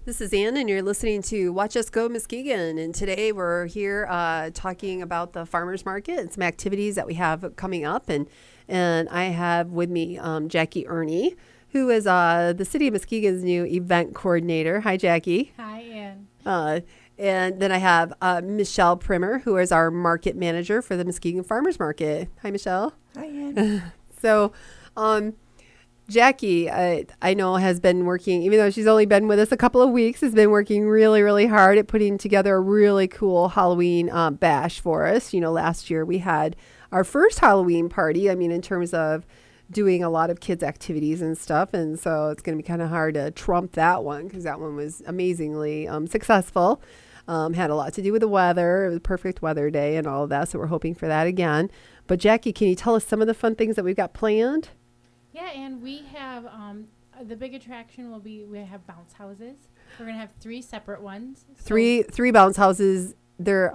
This is Ann, and you're listening to Watch Us Go Muskegon. And today we're here talking about the farmers market and some activities that we have coming up. And I have with me Jackie Ernie, who is the City of Muskegon's new event coordinator. Hi, Jackie. Hi, Ann. And then I have Michelle Primer, who is our market manager for the Muskegon Farmers Market. Hi, Michelle. Hi, Ann. So, Jackie, I know, has been working, even though she's only been with us a couple of weeks, has been working really, really hard at putting together a really cool Halloween bash for us. You know, last year we had our first Halloween party. I mean, in terms of doing a lot of kids' activities and stuff. And so it's going to be kind of hard to trump that one because that one was amazingly successful. Had a lot to do with the weather. It was a perfect weather day and all of that. So we're hoping for that again. But Jackie, can you tell us some of the fun things that we've got planned? Yeah, and we have the big attraction will be we have bounce houses. We're gonna have 3 separate ones. Three bounce houses. They're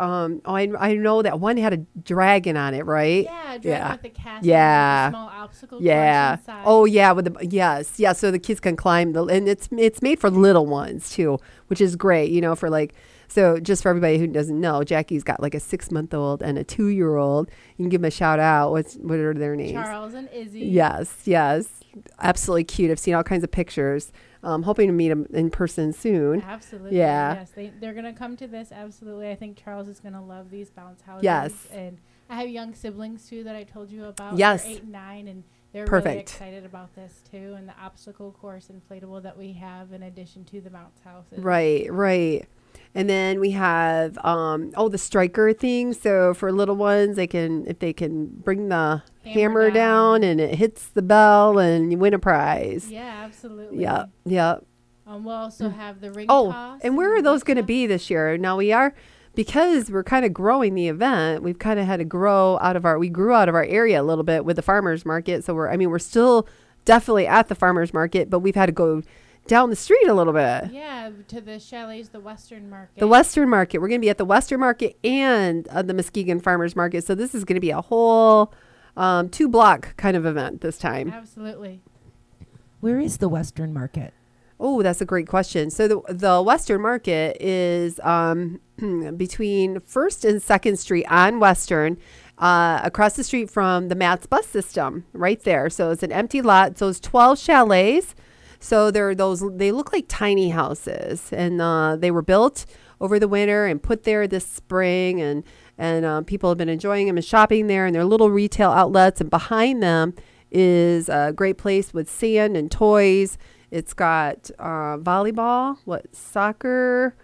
I know that one had a dragon on it, right? Yeah, dragon with the castle. Yeah. With a small obstacle course inside. Oh yeah, with the yes. So the kids can climb and it's made for little ones too, which is great. You know, for like. So just for everybody who doesn't know, Jackie's got like a 6-month-old and a 2-year-old. You can give them a shout out. What are their names? Charles and Izzy. Yes. Absolutely cute. I've seen all kinds of pictures. Hoping to meet them in person soon. Absolutely. Yeah. Yes, they're going to come to this. Absolutely. I think Charles is going to love these bounce houses. Yes. And I have young siblings too that I told you about. Yes. They're 8 and 9 and they're Perfect. really excited about this too. And the obstacle course inflatable that we have in addition to the bounce houses. Right. And then we have the striker thing. So for little ones, if they can bring the hammer down and it hits the bell and you win a prize. Yeah, absolutely. Yeah. We'll also have the ring toss. And where are those going to be this year? Now because we're kind of growing the event, we've kind of had to we grew out of our area a little bit with the farmers market. So we're still definitely at the farmers market, but we've had to go down the street a little bit. Yeah, to the chalets, the Western Market. The Western Market. We're going to be at the Western Market and the Muskegon Farmers Market. So this is going to be a whole 2-block kind of event this time. Absolutely. Where is the Western Market? Oh, that's a great question. So the Western Market is between 1st and 2nd Street on Western, across the street from the Matt's bus system, right there. So it's an empty lot. So it's 12 chalets. So they look like tiny houses, and they were built over the winter and put there this spring, and people have been enjoying them and shopping there, and they're little retail outlets. And behind them is a great place with sand and toys. It's got volleyball, soccer,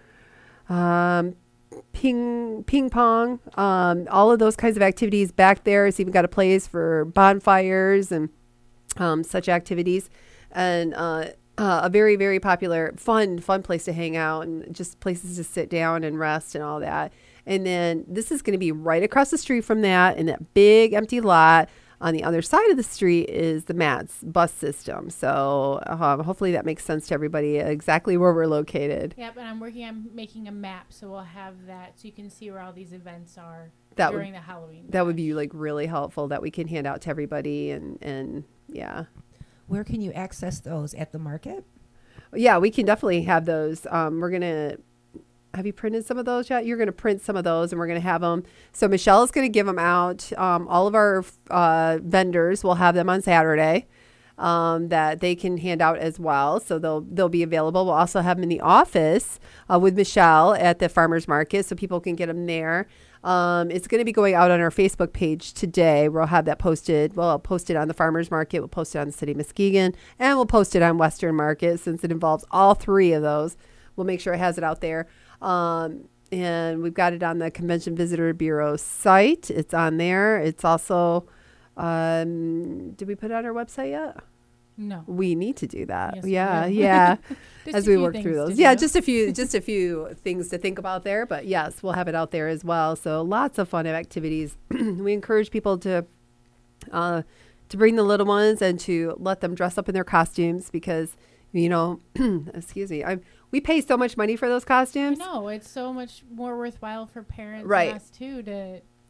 ping pong, all of those kinds of activities back there. It's even got a place for bonfires and such activities. And a very, very popular, fun place to hang out and just places to sit down and rest and all that. And then this is going to be right across the street from that in that big empty lot. On the other side of the street is the Matt's bus system. So hopefully that makes sense to everybody exactly where we're located. Yep, and I'm working on making a map, so we'll have that so you can see where all these events are during the Halloween. That would be like really helpful that we can hand out to everybody and yeah. Where can you access those? At the market? Yeah, we can definitely have those. We're going to... Have you printed some of those yet? You're going to print some of those, and we're going to have them. So Michelle is going to give them out. All of our vendors will have them on Saturday that they can hand out as well. So they'll be available. We'll also have them in the office with Michelle at the farmers market, so people can get them there. It's going to be going out on our Facebook page today. We'll have that posted. We'll post it on the farmers market. We'll post it on the City of Muskegon, and we'll post it on Western Market since it involves all 3 of those. We'll make sure it has it out there. And we've got it on the Convention Visitor Bureau site. It's on there. It's also, did we put it on our website yet? No. We need to do that. Yes, Yeah. As we work things through those. to Yeah, do. just a few things to think about there. But yes, we'll have it out there as well. So lots of fun activities. We encourage people to bring the little ones and to let them dress up in their costumes because, excuse me, we pay so much money for those costumes. No, it's so much more worthwhile for parents Right. and us too to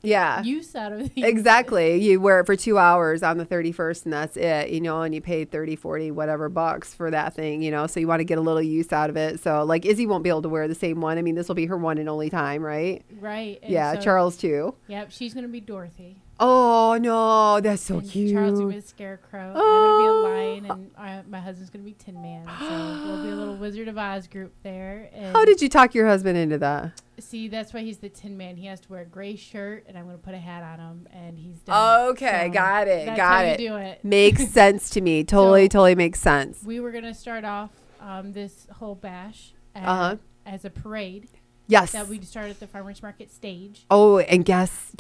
Yeah. use out of these. Exactly. You wear it for 2 hours on the 31st and that's it, and you pay 30, 40, whatever bucks for that thing, so you want to get a little use out of it. So like Izzy won't be able to wear the same one. I mean, this will be her one and only time, right? Right. And Yeah. so- Charles too. Yep. She's going to be Dorothy. Oh no, that's so And cute. Charles will be a scarecrow. I'm going to be a lion, and my husband's going to be Tin Man. So we'll be a little Wizard of Oz group there. And How did you talk your husband into that? see, that's why he's the Tin Man. He has to wear a gray shirt, and I'm going to put a hat on him, and he's done. Okay, So got it. that's Got how it. You do it. Makes sense to me. Totally makes sense. We were going to start off this whole bash as a parade Yes. that we'd start at the farmers market stage. Oh, and guess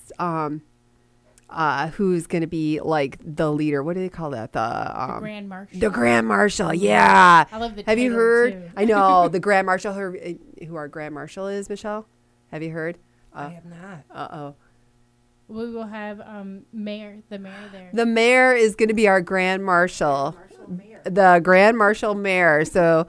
who's gonna be like the leader? What do they call that? The Grand Marshal. The Grand Marshal. Yeah. I love the Have you title, heard? too. I know the Grand Marshal. Who our Grand Marshal is, Michelle? Have you heard? I have not. Oh. We will have the mayor there. The mayor is going to be our Grand Marshal. The Grand Marshal Mayor. So,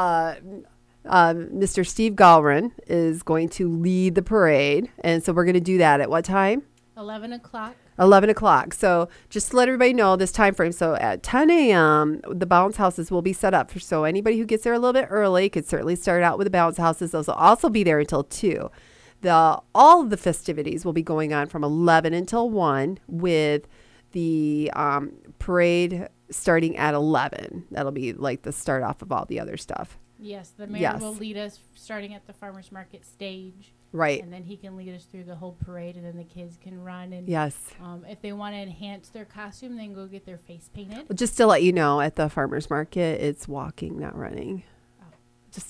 Mr. Steve Gallren is going to lead the parade, and so we're going to do that at what time? 11 o'clock. 11 o'clock. So just to let everybody know this time frame. So at 10 a.m., the bounce houses will be set up. So anybody who gets there a little bit early could certainly start out with the bounce houses. Those will also be there until 2. All of the festivities will be going on from 11 until 1 with the parade starting at 11. That'll be like the start off of all the other stuff. Yes, the mayor Yes. will lead us starting at the farmers market stage. Right. And then he can lead us through the whole parade, and then the kids can run. And Yes. if they want to enhance their costume, then go get their face painted. Well, just to let you know, at the farmers market, it's walking, not running. Oh. Just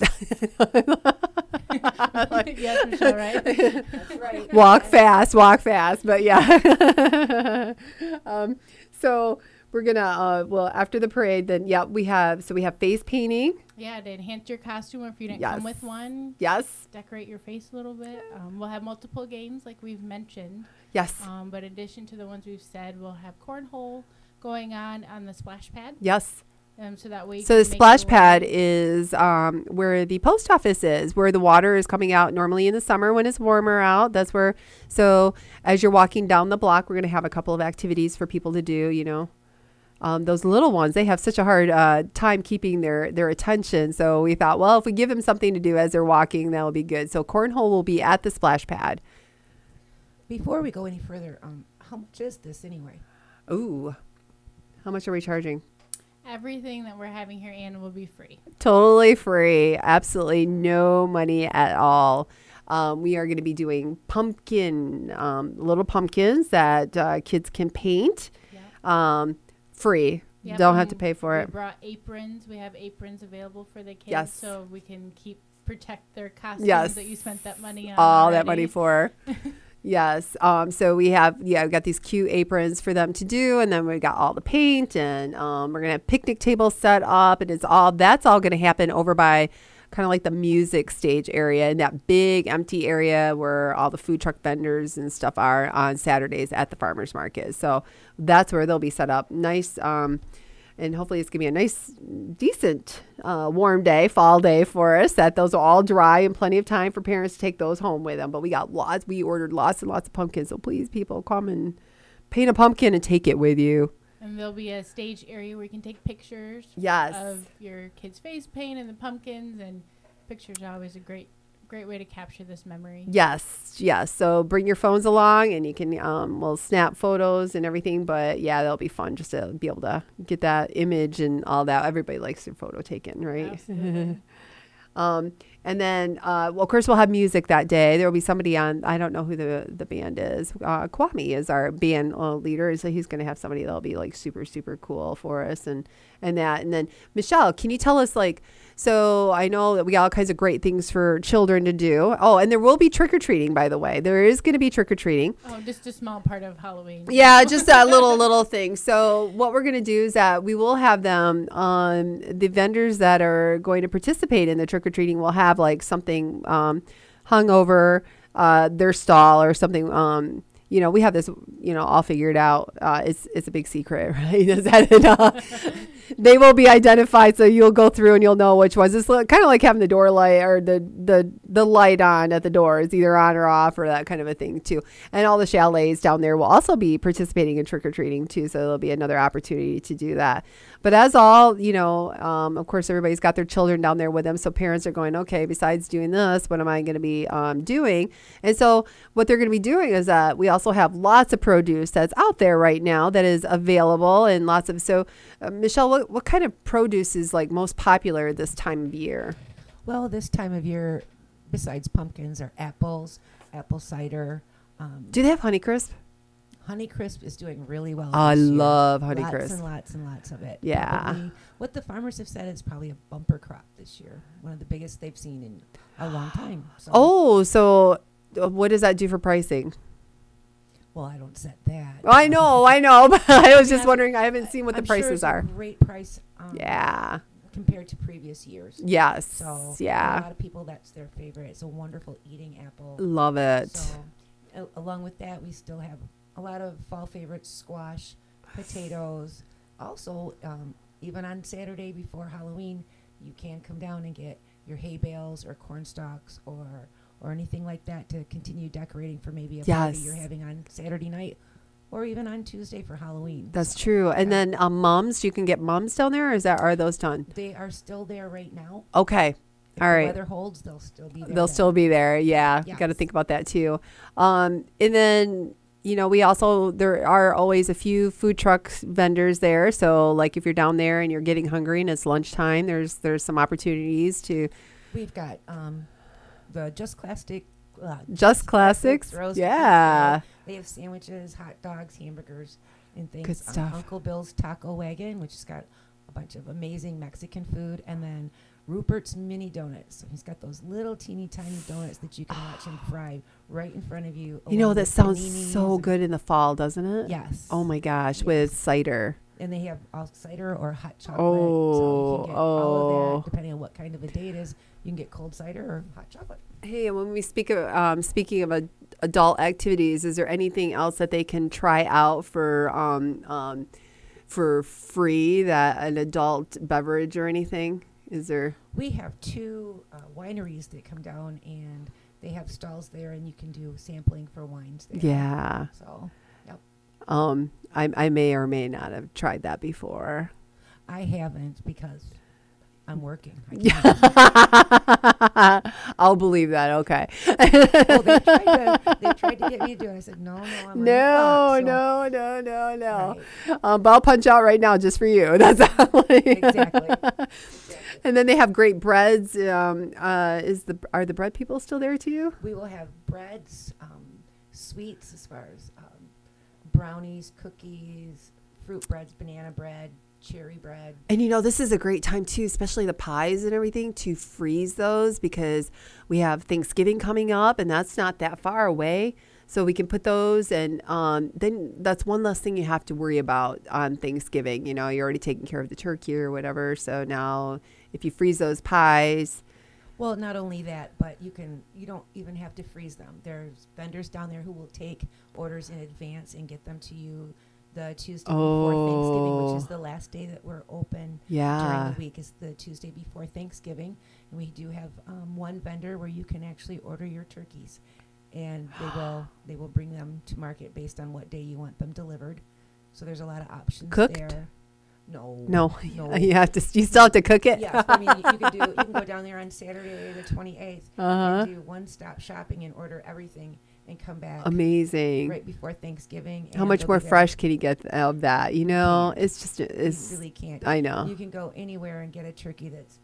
Yes, Michelle, right? That's right. walk fast. But yeah. So we're gonna after the parade, then we have face painting. Yeah, to enhance your costume, or if you didn't Yes. come with one, Yes. decorate your face a little bit. We'll have multiple games, like we've mentioned. Yes. But in addition to the ones we've said, we'll have cornhole going on the splash pad. Yes. So that way. So the splash pad is where the post office is, where the water is coming out normally in the summer when it's warmer out. That's where. So as you're walking down the block, we're going to have a couple of activities for people to do. Those little ones, they have such a hard time keeping their attention. So we thought, well, if we give them something to do as they're walking, that'll be good. So cornhole will be at the splash pad. Before we go any further, how much is this anyway? Ooh, how much are we charging? Everything that we're having here, Anna, will be free. Totally free. Absolutely no money at all. We are going to be doing little pumpkins that kids can paint. Yep. Free. Yep, Don't have to and pay for we it. brought aprons. We have aprons available for the kids, Yes. so we can protect their costumes Yes. that you spent that money on. All that already. money for. Yes. So we got these cute aprons for them to do, and then we got all the paint, and we're gonna have picnic tables set up, and that's all gonna happen over by kind of like the music stage area in that big empty area where all the food truck vendors and stuff are on Saturdays at the farmers market. So that's where they'll be set up. Nice. And hopefully it's going to be a nice, decent, warm day, fall day for us, that those are all dry and plenty of time for parents to take those home with them. But we ordered lots and lots of pumpkins. So please, people, come and paint a pumpkin and take it with you. And there'll be a stage area where you can take pictures Yes. of your kid's face paint and the pumpkins. And pictures are always a great way to capture this memory. Yes. So bring your phones along, and you can we'll snap photos and everything. But yeah, that'll be fun just to be able to get that image and all that. Everybody likes their photo taken, right? Absolutely. And then, of course, we'll have music that day. There will be somebody on, I don't know who the band is. Kwame is our band leader. So he's going to have somebody that'll be like super, super cool for us and that. And then, Michelle, can you tell us so I know that we got all kinds of great things for children to do. Oh, and there will be trick-or-treating, by the way. There is going to be trick-or-treating. Oh, just a small part of Halloween. Yeah, just a little thing. So what we're going to do is that we will have them, the vendors that are going to participate in the trick-or-treating will have like something hung over their stall or something. We have this, all figured out. It's a big secret, right? They will be identified, so you'll go through and you'll know which ones. It's kind of like having the door light or the light on at the door. It's either on or off or that kind of a thing too. And all the chalets down there will also be participating in trick or treating too, so there'll be another opportunity to do that. But as all, of course, everybody's got their children down there with them, so parents are going, okay, besides doing this, what am I going to be doing? And so what they're going to be doing is that we also have lots of produce that's out there right now that is available, and lots of Michelle, what kind of produce is like most popular this time of year? Well, this time of year, besides pumpkins, are apples, apple cider. Do they have Honeycrisp? Honeycrisp is doing really well. I this year. love Lots Honeycrisp. and lots and lots of it. Yeah. Probably, what the farmers have said is probably a bumper crop this year. One of the biggest they've seen in a long time. So what does that do for pricing? Well, I don't set that. I know, but I was just wondering. I haven't seen what the I'm sure prices it's are. a great price. Yeah. Compared to previous years. Yes. So yeah. a lot of people, that's their favorite. It's a wonderful eating apple. Love it. So along with that, we still have a lot of fall favorites: squash, potatoes. Also, even on Saturday before Halloween, you can come down and get your hay bales or corn stalks or anything like that to continue decorating for maybe a party you're having on Saturday night or even on Tuesday for Halloween. That's true. And then mums, you can get mums down there, or are those done? They are still there right now. Okay. If all the right. weather holds, they'll still be there. They'll still be there. Yeah. Yes. Got to think about that too. And then, there are always a few food truck vendors there. So like if you're down there and you're getting hungry and it's lunchtime, there's some opportunities to. We've got the Just Classics. Roast yeah. They have sandwiches, hot dogs, hamburgers, and things. Good stuff. Uncle Bill's Taco Wagon, which has got a bunch of amazing Mexican food, and then Rupert's Mini Donuts. So he's got those little teeny tiny donuts that you can watch him fry right in front of you. That sounds so good in the fall, doesn't it? Yes. Oh my gosh, Yes. with cider. And they have all cider or hot chocolate. Oh, so you can get all of that, depending on what kind of a day it is. You can get cold cider or hot chocolate. Hey, and when we speaking of adult activities, is there anything else that they can try out for free, that an adult beverage or anything? Is there? We have two wineries that come down, and they have stalls there, and you can do sampling for wines there. Yeah. So, yep. I may or may not have tried that before. I haven't because I'm working. I'll believe that. Okay. Well, they tried to get me to do it. I said, no, I'm no. Right. But I'll punch out right now just for you. That's exactly. And then they have great breads. Are the bread people still there too? We will have breads, sweets as far as brownies, cookies, fruit breads, banana bread, cherry bread. And this is a great time too, especially the pies and everything, to freeze those, because we have Thanksgiving coming up and that's not that far away. So we can put those, and then that's one less thing you have to worry about on Thanksgiving. You're already taking care of the turkey or whatever. So now if you freeze those pies. Well, not only that, but you don't even have to freeze them. There's vendors down there who will take orders in advance and get them to you the Tuesday before Thanksgiving, which is the last day that we're open during the week, is the Tuesday before Thanksgiving. And we do have one vendor where you can actually order your turkeys, and they will bring them to market based on what day you want them delivered. So there's a lot of options cooked there. No. You still have to cook it. Yes, I mean you can go down there on Saturday the 28th and do one-stop shopping and order everything and come back. Amazing. Right before Thanksgiving. How much more fresh can you get of that? It's you really can't. I know. You can go anywhere and get a turkey that's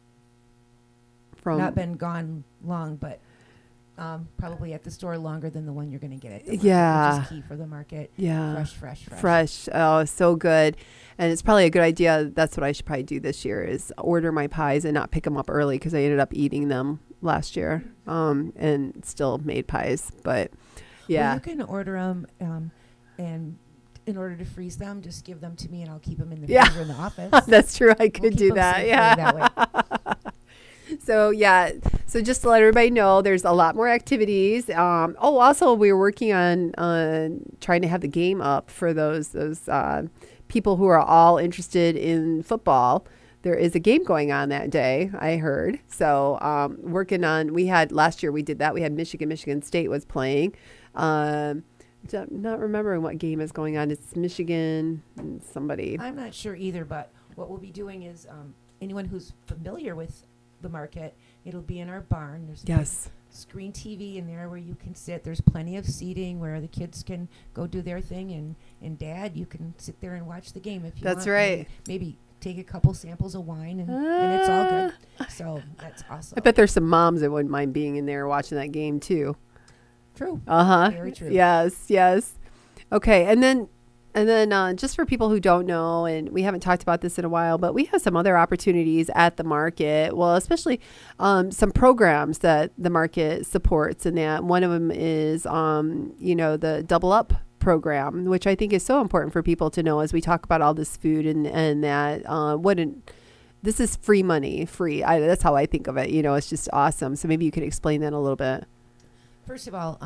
not been gone long, but probably at the store longer than the one you're going to get at the market, which is key for the market. Yeah. Fresh. Oh, so good. And it's probably a good idea. That's what I should probably do this year, is order my pies and not pick them up early, because I ended up eating them last year and still made pies. But yeah. Well, you can order them and in order to freeze them, just give them to me and I'll keep them in the freezer in the office. That's true. I could do that. Yeah. That way. So just to let everybody know, there's a lot more activities. Also we were working on trying to have the game up for those people who are all interested in football, there is a game going on that day, I heard. So working on, last year we did that. We had Michigan State was playing. Not remembering what game is going on. It's Michigan and somebody. I'm not sure either, but what we'll be doing is anyone who's familiar with the market, it'll be in our barn. There's a big screen TV in there where you can sit. There's plenty of seating where the kids can go do their thing, and Dad, you can sit there and watch the game if you want. That's right. Maybe take a couple samples of wine, and it's all good. So that's awesome. I bet there's some moms that wouldn't mind being in there watching that game too. True. Very true. Yes. Okay, and then just for people who don't know, and we haven't talked about this in a while, but we have some other opportunities at the market. Well, especially some programs that the market supports, and that one of them is the Double Up program, which I think is so important for people to know as we talk about all this food and that this is free money. That's how I think of it. It's just awesome. So maybe you could explain that a little bit. First of all,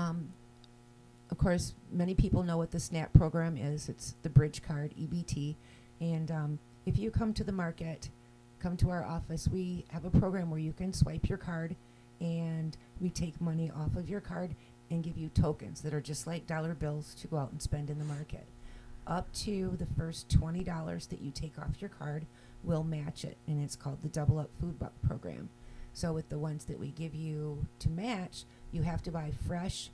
of course, many people know what the SNAP program is. It's the Bridge Card, EBT. And if you come to the market, come to our office, we have a program where you can swipe your card, and we take money off of your card and give you tokens that are just like dollar bills to go out and spend in the market. Up to the first $20 that you take off your card, we'll match it, and it's called the Double Up Food Buck program. So with the ones that we give you to match, you have to buy fresh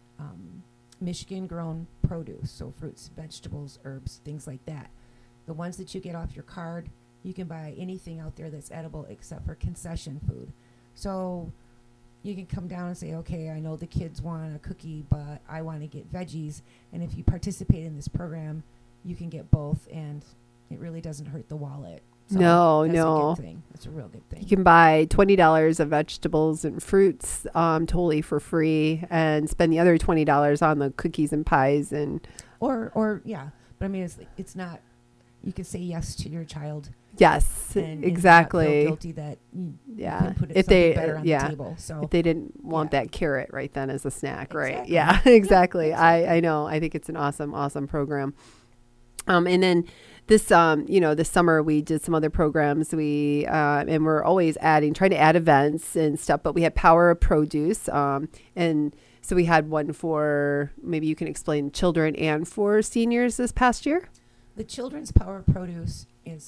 Michigan-grown produce, so fruits, vegetables, herbs, things like that. The ones that you get off your card, you can buy anything out there that's edible except for concession food. So you can come down and say, okay, I know the kids want a cookie, but I want to get veggies. And if you participate in this program, you can get both, and it really doesn't hurt the wallet. So No. a good thing. That's a real good thing. You can buy $20 of vegetables and fruits totally for free, and spend the other $20 on the cookies and pies or yeah. But I mean, it's not. You can say yes to your child. Yes, and exactly. not feel guilty that you can put if something they better on the table. So if they didn't want that carrot right then as a snack, right? Exactly. Yeah, exactly. Yeah, I know. I think it's an awesome program. And then this this summer we did some other programs. And we're always trying to add events and stuff. But we had Power of Produce, and so we had one for, maybe you can explain, children and for seniors this past year. The Children's Power of Produce is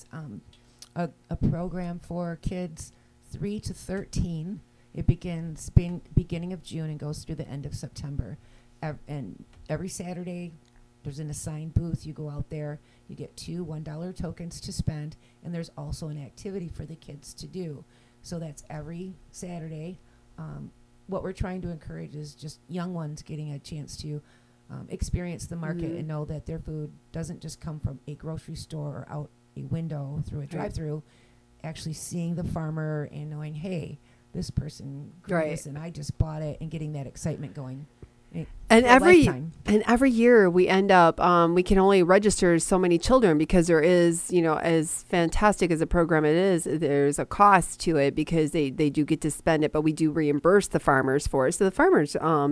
a program for kids 3 to 13. It begins beginning of June and goes through the end of September. And every Saturday, there's an assigned booth. You go out there, you get 2 $1 tokens to spend, and there's also an activity for the kids to do. So that's every Saturday. What we're trying to encourage is just young ones getting a chance to experience the market and know that their food doesn't just come from a grocery store or out a window through a drive-through. Actually seeing the farmer and knowing, hey, this person grew this and I just bought it, and getting that excitement going. And every year we end up, we can only register so many children, because there is, as fantastic as a program it is, there's a cost to it, because they do get to spend it, but we do reimburse the farmers for it. So the farmers,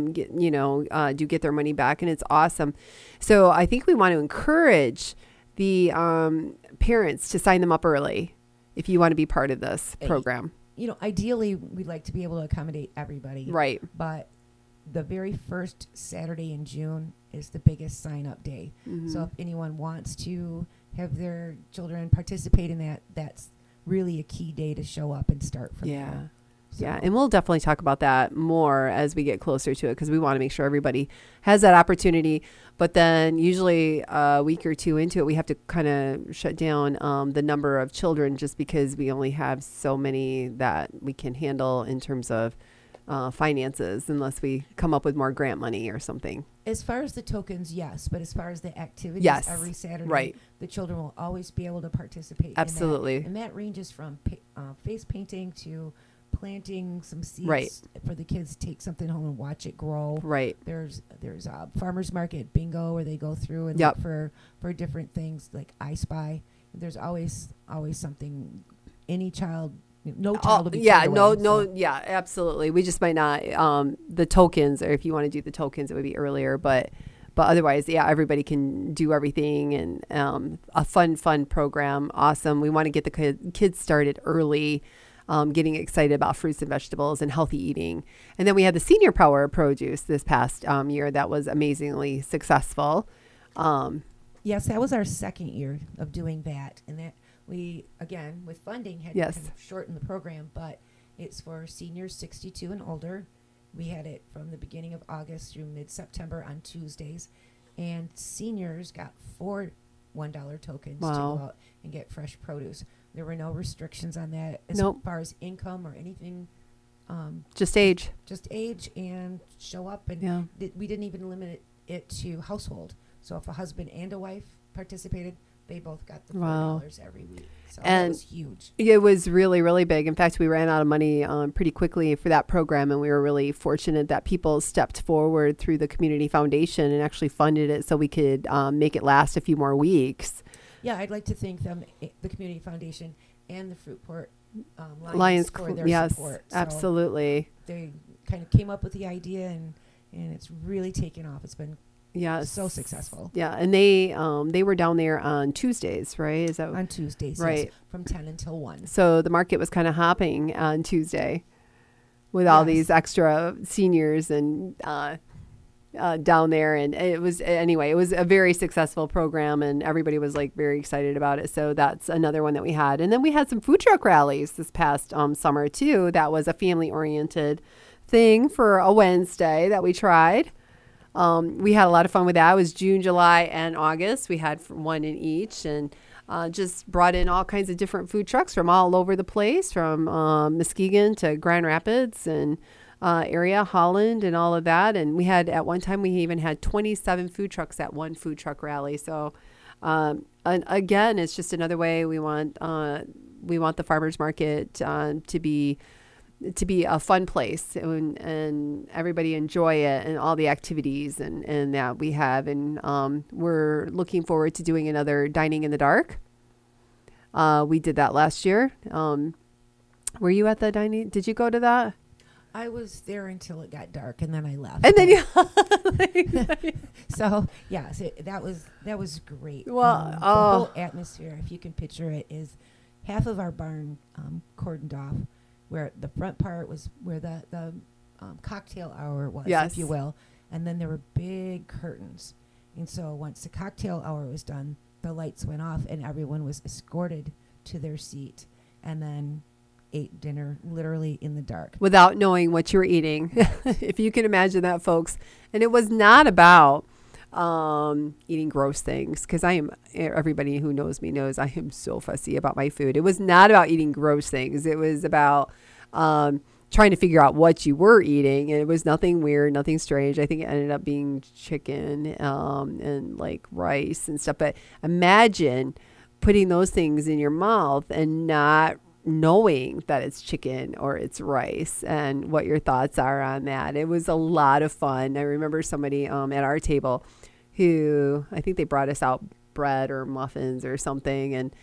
do get their money back, and it's awesome. So I think we want to encourage the parents to sign them up early if you want to be part of this program. Ideally, we'd like to be able to accommodate everybody. Right. But the very first Saturday in June is the biggest sign-up day. Mm-hmm. So if anyone wants to have their children participate in that, that's really a key day to show up and start from there. So. Yeah, and we'll definitely talk about that more as we get closer to it, because we want to make sure everybody has that opportunity. But then usually a week or two into it, we have to kind of shut down the number of children, just because we only have so many that we can handle in terms of finances, unless we come up with more grant money or something. As far as the tokens, yes. But as far as the activities, every Saturday, the children will always be able to participate. Absolutely. In that. And that ranges from face painting to planting some seeds for the kids to take something home and watch it grow. Right. There's a farmer's market bingo where they go through and look for different things like I Spy. There's always something. Any child. No child will be absolutely. We just might not the tokens, or if you want to do the tokens, it would be earlier, but But otherwise, yeah, everybody can do everything, and a fun program. Awesome. We want to get the kids started early, getting excited about fruits and vegetables and healthy eating. And then we had the Senior Power Produce this past year that was amazingly successful. Yes, that was our second year of doing that. And that we, again, with funding, had to kind of shorten the program, but it's for seniors 62 and older. We had it from the beginning of August through mid-September on Tuesdays. And seniors got 4 $1 tokens to go out and get fresh produce. There were no restrictions on that as far as income or anything. Just age. Just age and show up. And we didn't even limit it to household. So if a husband and a wife participated, they both got the $4 every week. So that was huge. It was really, really big. In fact, we ran out of money pretty quickly for that program, and we were really fortunate that people stepped forward through the Community Foundation and actually funded it so we could make it last a few more weeks. Yeah, I'd like to thank them, the Community Foundation and the Fruitport Lions for their support. So absolutely. They kind of came up with the idea, and it's really taken off. It's been so successful. Yeah, and they were down there on Tuesdays, right? Is that on Tuesdays? Right, yes, from 10 until 1. So the market was kind of hopping on Tuesday with all these extra seniors and down there, and it was a very successful program, and everybody was like very excited about it. So that's another one that we had, and then we had some food truck rallies this past summer too. That was a family oriented thing for a Wednesday that we tried. We had a lot of fun with that. It was June, July, and August. We had one in each, and just brought in all kinds of different food trucks from all over the place, from Muskegon to Grand Rapids and area, Holland, and all of that. And we had, at one time, we even had 27 food trucks at one food truck rally. So, and again, it's just another way we want the farmers market to be a fun place, and everybody enjoy it, and all the activities and that we have. And we're looking forward to doing another Dining in the Dark. We did that last year. Were you at the dining? Did you go to that? I was there until it got dark, and then I left. And then so yes, that was great. Well, the whole atmosphere, if you can picture it, is half of our barn cordoned off, where the front part was where the cocktail hour was, if you will. And then there were big curtains. And so once the cocktail hour was done, the lights went off and everyone was escorted to their seat, and then ate dinner literally in the dark. Without knowing what you were eating. If you can imagine that, folks. And it was not about eating gross things, because everybody who knows me knows I am so fussy about my food. It was not about eating gross things. It was about trying to figure out what you were eating, and it was nothing weird, nothing strange. I think it ended up being chicken and like rice and stuff. But imagine putting those things in your mouth and not knowing that it's chicken or it's rice, and what your thoughts are on that. It was a lot of fun. I remember somebody at our table who, I think they brought us out bread or muffins or something, and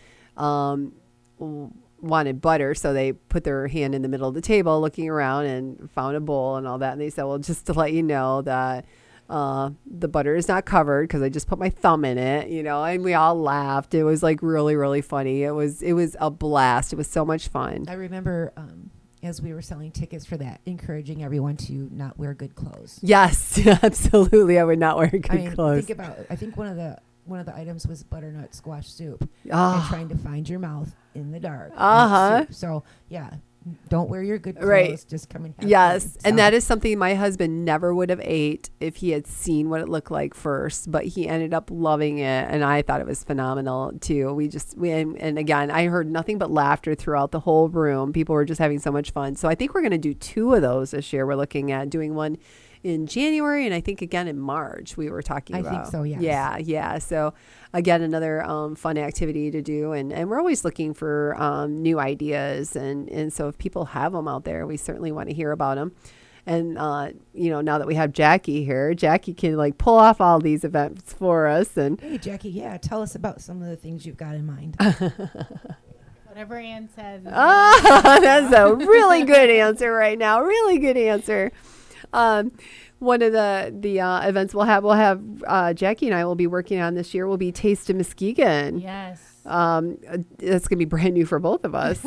wanted butter. So they put their hand in the middle of the table looking around and found a bowl and all that. And they said, well, just to let you know that the butter is not covered, because I just put my thumb in it, and we all laughed. It was like really, really funny. It was a blast. It was so much fun. I remember as we were selling tickets for that, encouraging everyone to not wear good clothes. Yes, absolutely. I would not wear good clothes. I think one of the items was butternut squash soup, and trying to find your mouth in the dark. So yeah, don't wear your good clothes. Right. Just come and have yes. fun. And that is something my husband never would have ate if he had seen what it looked like first, but he ended up loving it. And I thought it was phenomenal too. And again, I heard nothing but laughter throughout the whole room. People were just having so much fun. So I think we're going to do 2 of those this year. We're looking at doing one in January, and I think again in March we were talking about. I think so, yes. Yeah. So again, another fun activity to do, and we're always looking for new ideas, and so if people have them out there, we certainly want to hear about them. And now that we have Jackie here, Jackie can like pull off all these events for us. And hey, Jackie, tell us about some of the things you've got in mind. Whatever Ann says. That's a really good answer right now. Really good answer. one of the events we'll have Jackie and I will be working on this year will be Taste of Muskegon. Yes. That's gonna be brand new for both of us.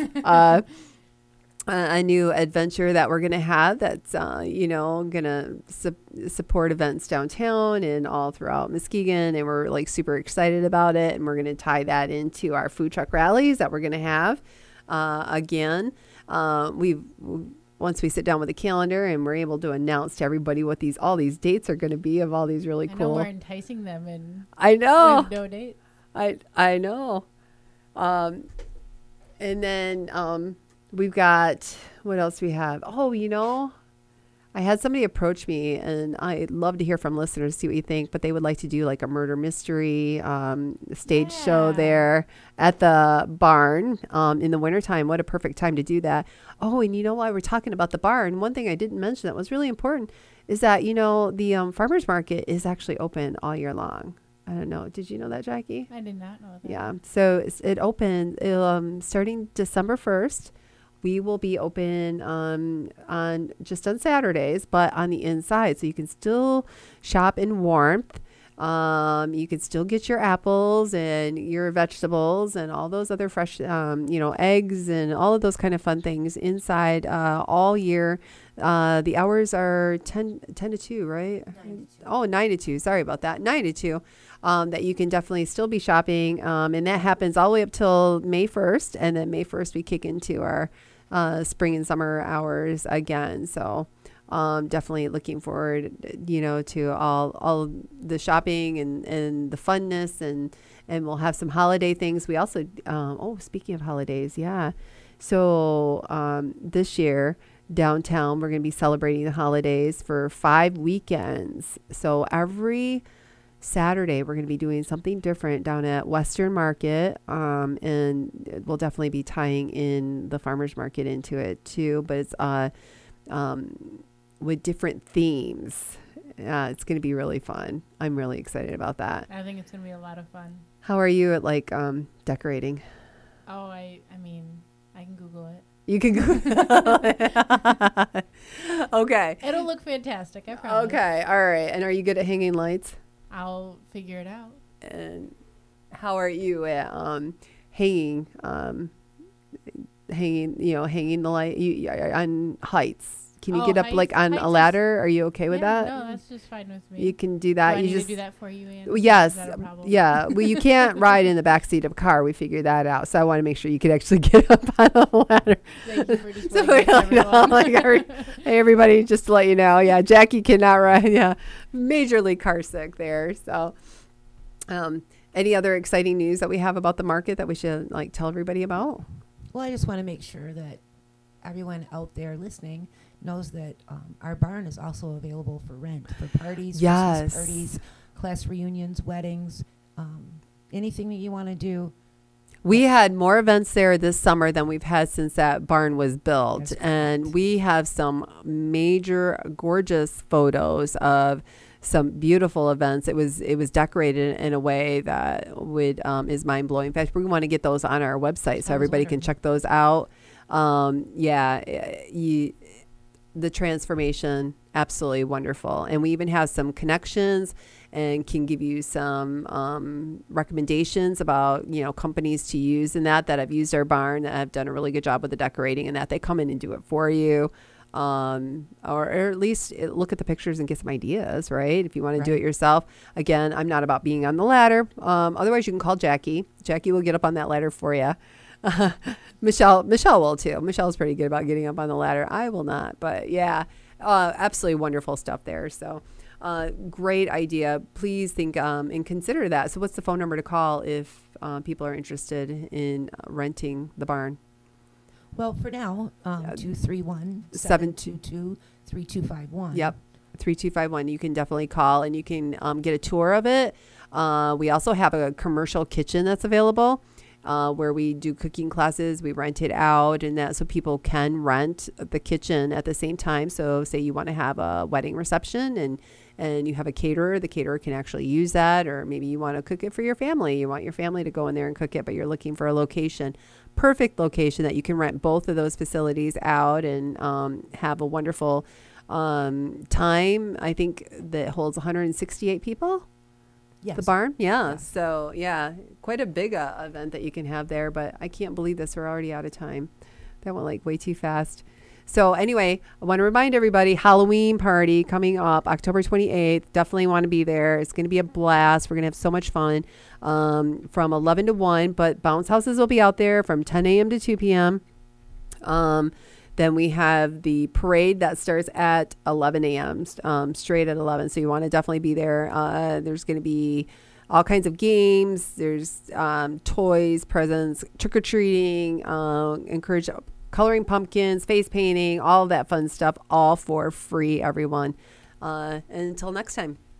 A new adventure that we're gonna have that's gonna support events downtown and all throughout Muskegon, and we're like super excited about it, and we're gonna tie that into our food truck rallies that we're gonna have again. Once we sit down with the calendar and we're able to announce to everybody what all these dates are going to be of all these really cool. I know we're enticing them, and I know. We have no dates. I know. And then we've got, what else we have? Oh, I had somebody approach me, and I'd love to hear from listeners, see what you think, but they would like to do like a murder mystery stage show there at the barn in the wintertime. What a perfect time to do that. Oh, and while we're talking about the barn, one thing I didn't mention that was really important is that, the farmer's market is actually open all year long. I don't know. Did you know that, Jackie? I did not know that. Yeah. So it opened starting December 1st. We will be open on Saturdays, but on the inside. So you can still shop in warmth. You can still get your apples and your vegetables and all those other fresh, eggs and all of those kind of fun things inside all year. The hours are 10 to 2, right? 9 to 2. Oh, 9 to 2. Sorry about that. 9 to 2. That you can definitely still be shopping. And that happens all the way up till May 1st. And then May 1st, we kick into our spring and summer hours again. So definitely looking forward, to all the shopping and the funness, and we'll have some holiday things. We also, speaking of holidays, yeah. So this year downtown, we're going to be celebrating the holidays for 5 weekends. So every Saturday, we're going to be doing something different down at Western Market, and we'll definitely be tying in the farmers market into it too. But it's with different themes. It's going to be really fun. I'm really excited about that. I think it's going to be a lot of fun. How are you at decorating? Oh, I mean, I can Google it. You can go. Okay. It'll look fantastic, I promise. Okay. All right. And are you good at hanging lights? I'll figure it out. And how are you at hanging the light on heights? Can you get up heights? on a ladder? Are you okay with that? No, that's just fine with me. You can do that. Do I you need just to do that for you, Ann? Yes. Is that a problem? Yeah. Well, you can't ride in the back seat of a car. We figured that out. So I want to make sure you could actually get up on a ladder. Thank you for just So everyone. hey, everybody, just to let you know, yeah, Jackie cannot ride. Yeah, majorly car sick there. So, any other exciting news that we have about the market that we should tell everybody about? Well, I just want to make sure that everyone out there listening knows that our barn is also available for rent for parties, Yes. Christmas parties, class reunions, weddings, anything that you want to do. We had more events there this summer than we've had since that barn was built. That's And correct. we have some major, gorgeous photos of some beautiful events. It was decorated in a way that is mind blowing. In fact, we want to get those on our website so Sounds everybody can wonderful. check those out. The transformation, absolutely wonderful. And we even have some connections and can give you some recommendations about, companies to use in that have used our barn, that have done a really good job with the decorating, and that they come in and do it for you. Or at least look at the pictures and get some ideas, right? If you want to do Right. it yourself. Again, I'm not about being on the ladder. Otherwise, you can call Jackie. Jackie will get up on that ladder for you. Michelle will too. Michelle's pretty good about getting up on the ladder. I will not, but yeah, absolutely wonderful stuff there. So, great idea. Please think and consider that. So, what's the phone number to call if people are interested in renting the barn? Well, for now, 231-722-3251. Yep. 3251. You can definitely call and you can get a tour of it. We also have a commercial kitchen that's available. Where we do cooking classes, we rent it out, and that so people can rent the kitchen at the same time. So say you want to have a wedding reception and you have a caterer, the caterer can actually use that, or maybe you want to cook it for your family. You want your family to go in there and cook it, but you're looking for a location. perfect location that you can rent both of those facilities out and have a wonderful time. I think that holds 168 people. Yes. The barn? Yeah. Yeah. So, yeah, quite a big event that you can have there. But I can't believe this. We're already out of time. That went like way too fast. So anyway, I want to remind everybody, Halloween party coming up October 28th. Definitely want to be there. It's going to be a blast. We're going to have so much fun from 11 to 1. But bounce houses will be out there from 10 a.m. to 2 p.m. Then we have the parade that starts at 11 a.m. Straight at 11. So you want to definitely be there. There's going to be all kinds of games. There's toys, presents, trick-or-treating, encourage coloring pumpkins, face painting, all of that fun stuff, all for free, everyone. And until next time.